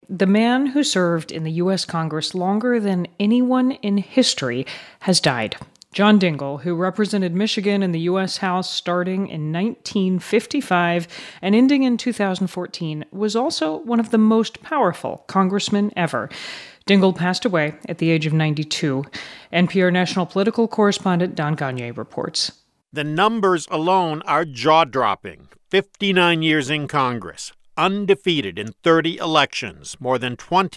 the man who served in the U.S. Congress longer than anyone in history has died. John Dingell, who represented Michigan in the U.S. House starting in 1955 and ending in 2014, was also one of the most powerful congressmen ever. Dingell passed away at the age of 92. NPR national political correspondent Don Gagné reports. The numbers alone are jaw-dropping. 59 years in Congress, undefeated in 30 elections, more than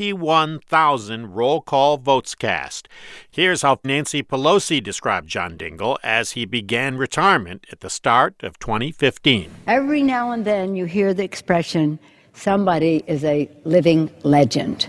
21,000 roll call votes cast. Here's how Nancy Pelosi described John Dingell as he began retirement at the start of 2015. Every now and then you hear the expression, somebody is a living legend.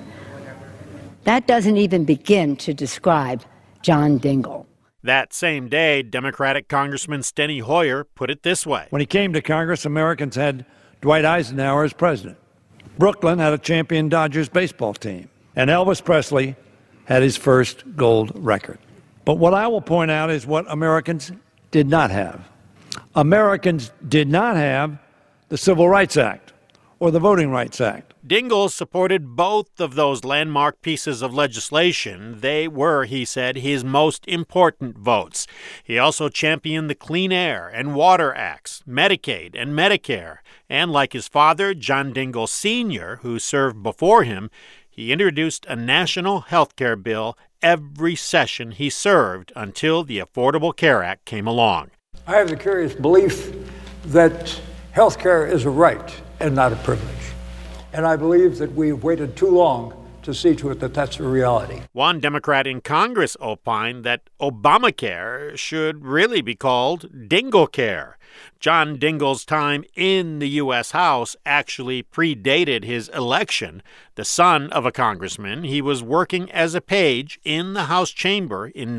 That doesn't even begin to describe John Dingell. That same day, Democratic Congressman Steny Hoyer put it this way. When he came to Congress, Americans had Dwight Eisenhower as president. Brooklyn had a champion Dodgers baseball team. And Elvis Presley had his first gold record. But what I will point out is what Americans did not have. Americans did not have the Civil Rights Act or the Voting Rights Act. Dingell supported both of those landmark pieces of legislation. They were, he said, his most important votes. He also championed the Clean Air and Water Acts, Medicaid and Medicare. And like his father, John Dingell Sr., who served before him, he introduced a national health care bill every session he served until the Affordable Care Act came along. I have the curious belief that health care is a right and not a privilege. And I believe that we've waited too long to see to it that that's a reality. One Democrat in Congress opined that Obamacare should really be called Dingellcare. John Dingell's time in the U.S. House actually predated his election. The son of a congressman, he was working as a page in the House chamber in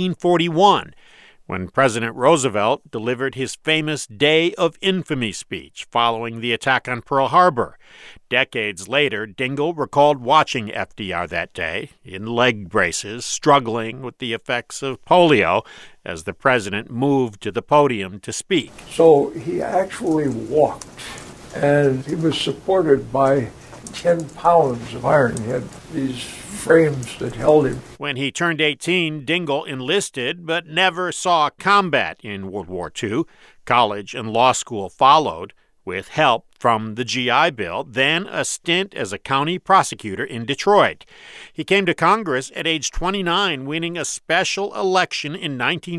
1941. When President Roosevelt delivered his famous Day of Infamy speech following the attack on Pearl Harbor. Decades later, Dingell recalled watching FDR that day in leg braces, struggling with the effects of polio as the president moved to the podium to speak. So he actually walked, and he was supported by 10 pounds of iron. He had these frames that held him. When he turned 18, Dingell enlisted but never saw combat in World War II. College and law school followed, with help from the GI Bill, then a stint as a county prosecutor in Detroit. He came to Congress at age 29, winning a special election in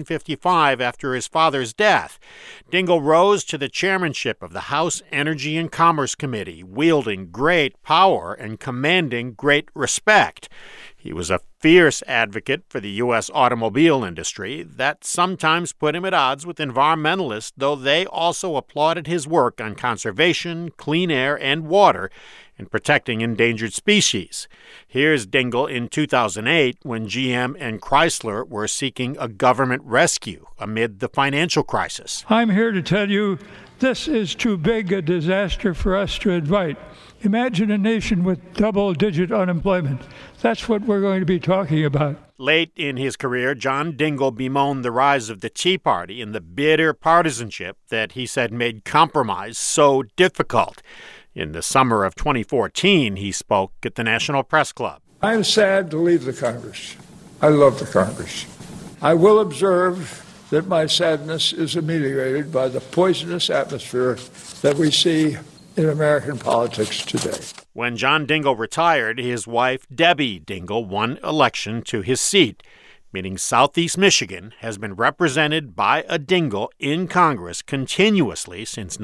1955 after his father's death. Dingell rose to the chairmanship of the House Energy and Commerce Committee, wielding great power and commanding great respect. He was a fierce advocate for the U.S. automobile industry. That sometimes put him at odds with environmentalists, though they also applauded his work on conservation, clean air, and water, and protecting endangered species. Here's Dingell in 2008 when GM and Chrysler were seeking a government rescue amid the financial crisis. I'm here to tell you this is too big a disaster for us to invite. Imagine a nation with double-digit unemployment. That's what we're going to be talking about. Late in his career, John Dingell bemoaned the rise of the Tea Party and the bitter partisanship that he said made compromise so difficult. In the summer of 2014, he spoke at the National Press Club. I am sad to leave the Congress. I love the Congress. I will observe that my sadness is ameliorated by the poisonous atmosphere that we see in American politics today. When John Dingell retired, his wife, Debbie Dingell, won election to his seat, meaning Southeast Michigan has been represented by a Dingell in Congress continuously since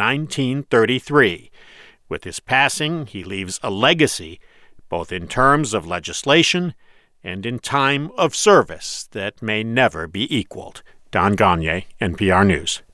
1933. With his passing, he leaves a legacy, both in terms of legislation and in time of service, that may never be equaled. Don Gagné, NPR News.